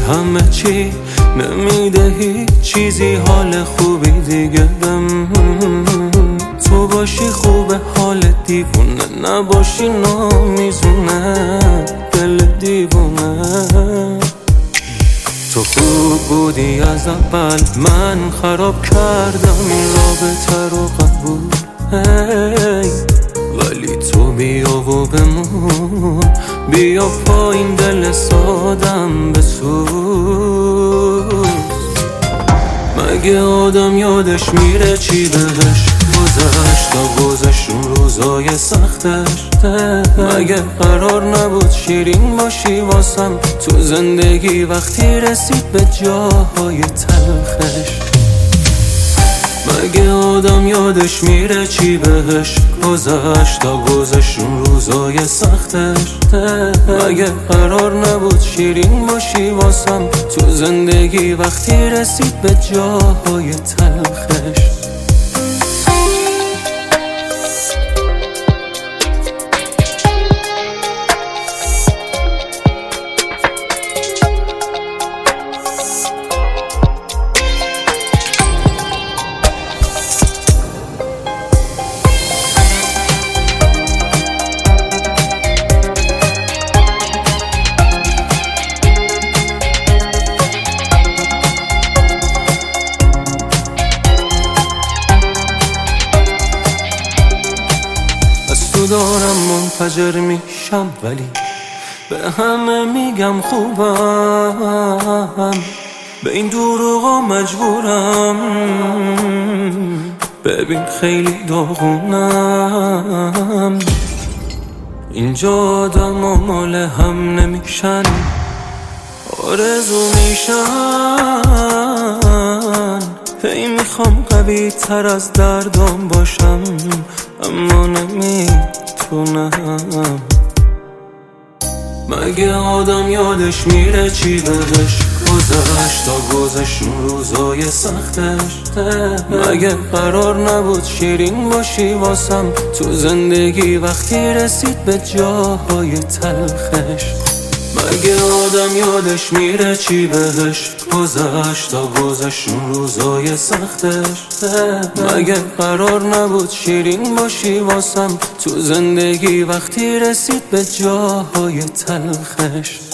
همه چی نمیده هیچ چیزی حال خوبی دیگه بهم. تو باشی خوبه حال دیوونه، نباشی نمیزونه دل دیوونه. تو خوب بودی از اول، من خراب کردم این رابطه رو قبول. ولی تو بیا و بمون، بیا پایین دل سادم بسوز. مگه آدم یادش میره چی بهش گذشت تا گذشت اون روزای سختش؟ مگه قرار نبود شیرین باشی واسم تو زندگی وقتی رسید به جاهای تلخش؟ مگه آدم یادش میره چی بهش گذشت تا گذشت اون روزای سختش؟ مگه قرار نبود شیرین باشی واسم تو زندگی وقتی رسید به جاهای تلخش؟ دارم منفجر میشم ولی به همه میگم خوبم، به این دروغا مجبورم. ببین خیلی داغونم، اینجا آدم ها مال هم نمیشن، آرزو میشن. هی میخوام قوی تر از دردام باشم اما نمیتونم. مگه آدم یادش میره چی بهش گذشت تا گذشت اون روزای سختش؟ مگه قرار نبود شیرین باشی واسم تو زندگی وقتی رسید به جاهای تلخش؟ مگه آدم یادش میره چی بهش گذشت تا گذشت اون روزای سختش؟ مگه قرار نبود شیرین باشی واسم تو زندگی وقتی رسید به جاهای تلخش؟